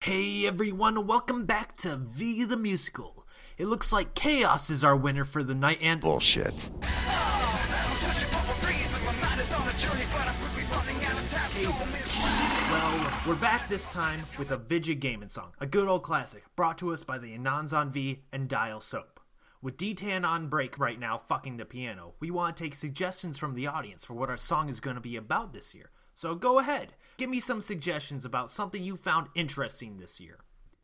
Hey everyone, welcome back to V the Musical. It looks like Chaos is our winner for the night and... Bullshit. Well, we're back this time with a Vidya Gaming song, a good old classic, brought to us by the Anons on V and Dial Soap. With D-Tan on break right now fucking the piano, we want to take suggestions from the audience for what our song is going to be about this year. So go ahead, give me some suggestions about something you found interesting this year.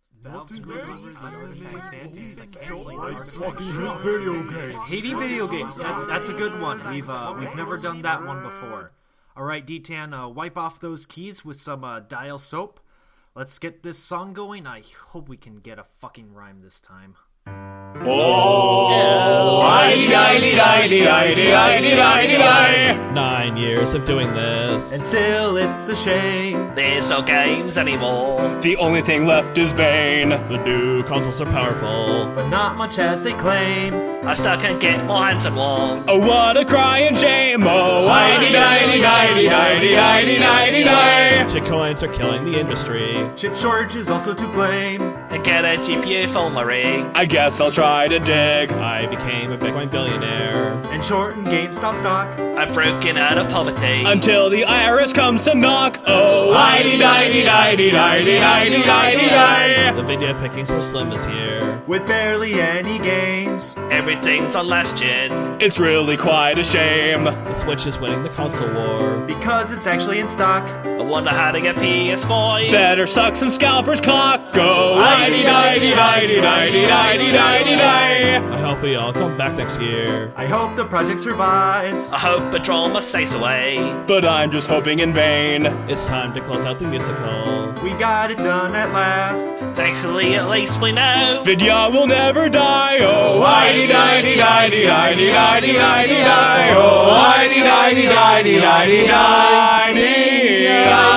Hating video games. That's a good one. We've never done that one before. All right, D-Tan, wipe off those keys with some Dial Soap. Let's get this song going. I hope we can get a fucking rhyme this time. Oh, 9 years of doing this, And still it's a shame. there's no games anymore. The only thing left is Bane. the new consoles are powerful. But not much as they claim. I still can get my hands on one. Oh, what a crying shame. Oh, Shitcoins are killing the industry. Chip shortage is also to blame. And get a GPU for my rig. I guess I'll try to dig. I became a Bitcoin billionaire. And shortened GameStop stock. I've broken out of poverty. Until the IRS comes to knock. Oh, The video pickings were slim this year. With barely any games. Everything's on last gen. It's really quite a shame. The Switch is winning the console war. Because it's actually in stock. I wonder how to get PS5. Better suck some scalpers clock. Go, I hope we all come back next year. I hope the project survives. I hope the drama stays away. But I'm just hoping in vain. It's time to close out the musical. We got it done at last. Thankfully, at least we know. Vidya will never die. Oh, oh,